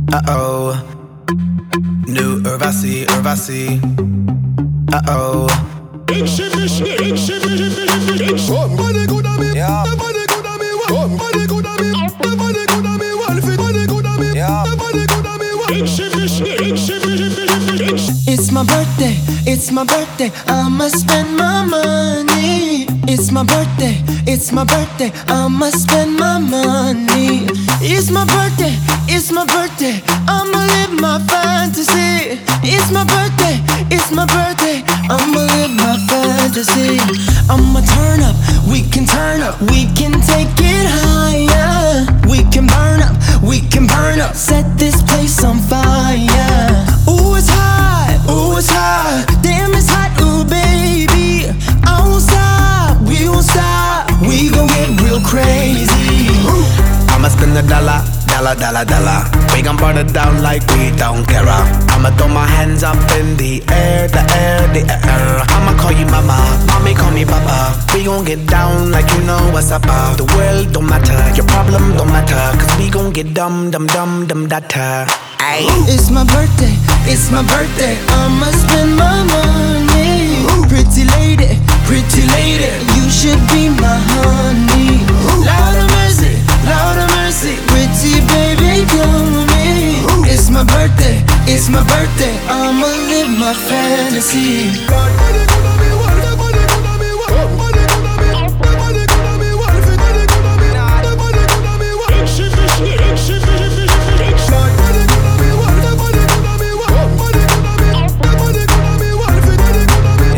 Uh-oh. New Urvasi. Uh-oh. Somebody coulda me, somebody coulda me, somebody coulda me, somebody coulda me, somebody coulda me, somebody coulda me. It's my birthday, it's my birthday, I'ma spend my money. It's my birthday, it's my birthday, I'ma spend my money. It's my birthday, it's my birthday, I'ma live my fantasy. It's my birthday, it's my birthday, I'ma live my fantasy. I'ma turn up, we can turn up, we can take it higher. We can burn up, set this place on fire. Ooh, it's hot, ooh, it's hot, damn, it's hot, ooh, baby. I won't stop, we won't stop, we gon' get real crazy. I'ma spend $1, dollar. We gon' burn it down like we don't care. I'ma throw my hands up in the air. I'ma call you mama, mommy call me papa. We gon' get down like you know what's up. The world don't matter, your problem don't matter, cause we gon' get dumb data. Ay. It's my birthday, I'ma spend my money. Pretty lady, you should be my honey. Lord of mercy, pretty baby, come with me. It's my birthday, I'ma live my fantasy. Somebody coulda me, somebody coulda me, somebody coulda me, somebody coulda me, somebody coulda me, somebody coulda me. Somebody coulda me, somebody coulda me, somebody coulda me, somebody coulda me, somebody coulda me,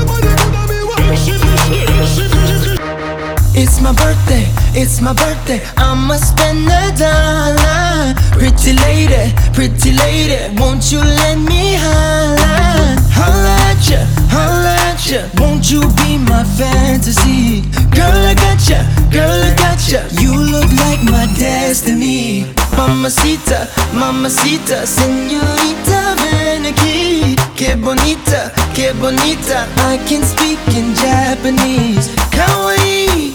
somebody coulda me. It's my birthday, I'ma spend $1. Pretty lady, won't you let me holla? Holla at ya, won't you be my fantasy? Girl, I gotcha, you look like my destiny. Mamacita, señorita, ven aquí. Que bonita, I can speak in Japanese. Kawaii,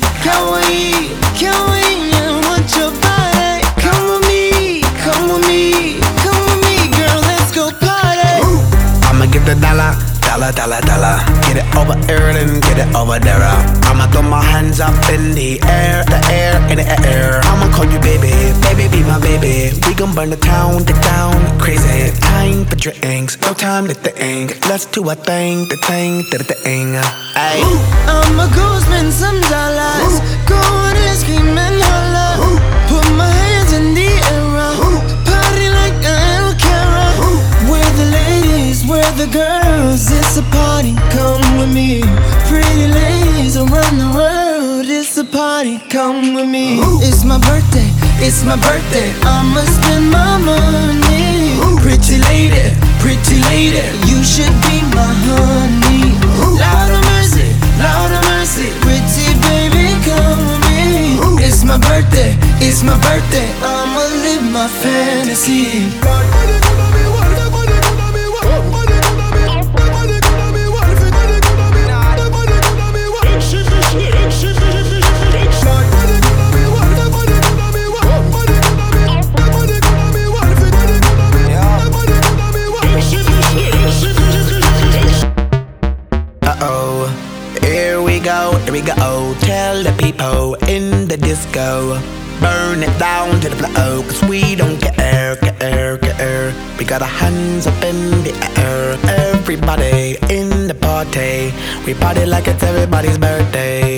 I want your body. Come with me, girl, let's go party. I'ma get the dollar. Get it over here and get it over there. I'ma throw my hands up in the air. I'ma call you baby, be my baby. We gon' burn the town crazy. Time for drinks, no time to think. Let's do a thing, the thing. Ay. I'ma go spend some dollars. Go on and scream and holla. Put my hands in the air. Party like I don't care. Where the ladies, where the girls. It's a party, come with me. Pretty ladies around the world. It's a party, come with me. It's my birthday, I'ma spend my money. Pretty lady, you should be my honey. Lord of mercy, pretty baby, come with me. It's my birthday, I'ma live my fantasy. Somebody coulda me, somebody coulda me, somebody coulda me, somebody coulda me, somebody coulda me, somebody coulda me. Somebody coulda me, somebody coulda me, somebody coulda me, somebody coulda me, somebody coulda me, somebody coulda me. Uh-oh. Here we go. Tell the people in the disco, burn it down to the floor, cause we don't care. We got our hands up in the air. Everybody in the party, we party like it's everybody's birthday.